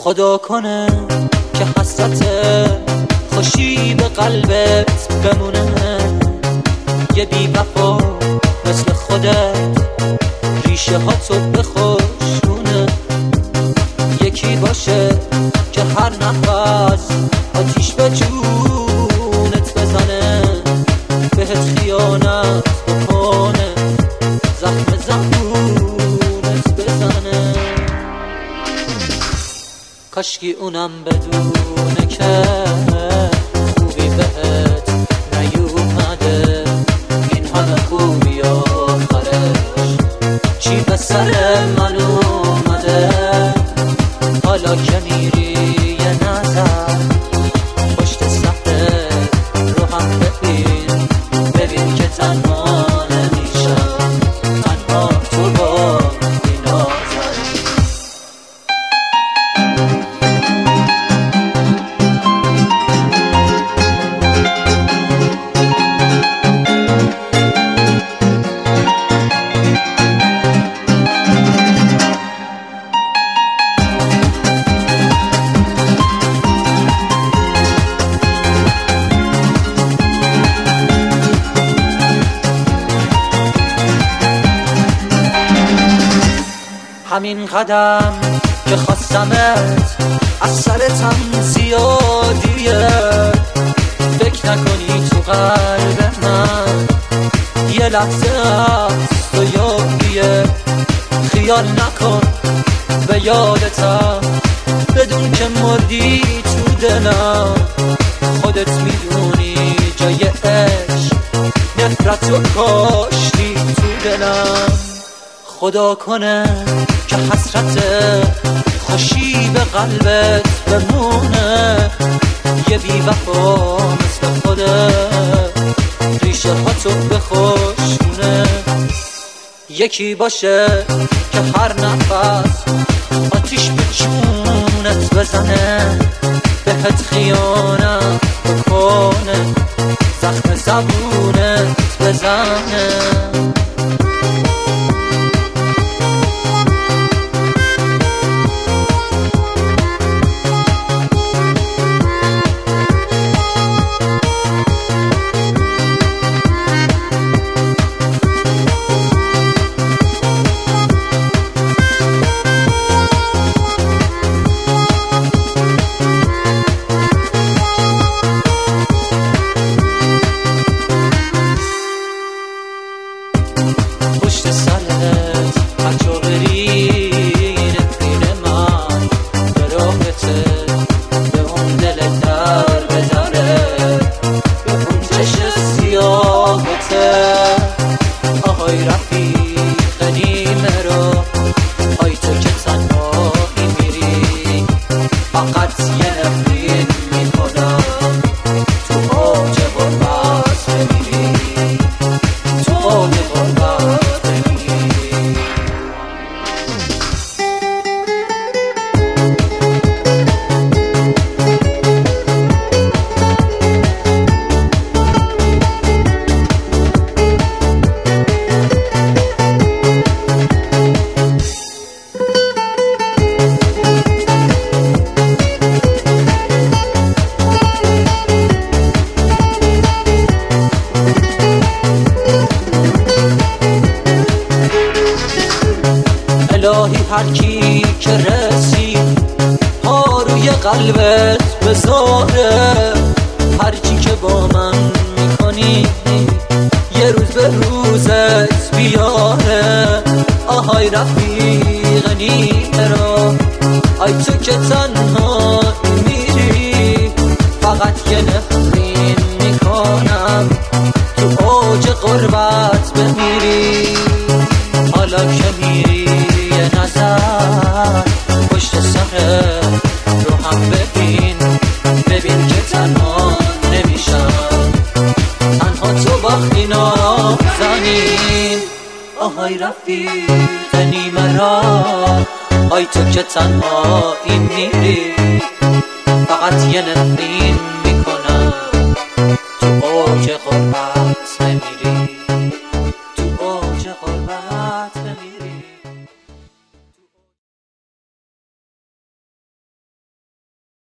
خدا کنه که حسرت خوشی به قلبت بمونه، یه بی وفا مثل خودت ریشه ها تو بخشونه، یکی باشه که هر نفس آتیش به جونت بزنه، بهت خیانت بکنه، زخم زبونت بزنه. کاشکی اونم بدونه که خوبی بهت نیومده، این همه خوبی آخرش چی به سر من اومده. حالا که میری یه نظر پشت صفحه رو هم ببین، ببین که تنها نمیشم، تنها تو با این آزاری. همین قدم که خواستمت از سرتم زیادیه، فکر نکنی تو قلب من یه لحظه است و یادیه. خیال نکن به یادتم، بدون که مردی تو دلم، خودت میدونی جای عشق نفرت و کاشتی تو دلم. خدا کنه که حسرت خوشی به قلبت بمونه، یه بی وفا مثل خودت ریشه ها تو بخشونه، یکی باشه که هر نفس آتیش به جونت بزنه، بهت خیانت بکنه، زخم زبونت بزنه. پشت سرت هرجا بری نفرین من به راهته، به اون دل در به دره، به اون چشم سیاهته. آهای رفیق نیمه رو، آی تو که تنهایی میری، فقط یه نفرین میکنم تو اوج غربت بمیری، تو اوج غربت. الهی هر کی که رسید پا روی قلبت بذاره، هر چی که با من میکنی یه روز به روزت بیاره. آهای رفیق نیمه رو، آی تو که تنها میری، فقط یه نفرین میکنم تو اوج غربت بمیری. حالا که میری یه نظر پشت سر رو هم ببین، ببین که تنها نمیشم، تنها تو باختی نازنین. آهای رفیق نیمه را، آی تو که تنهایی میری، فقط یه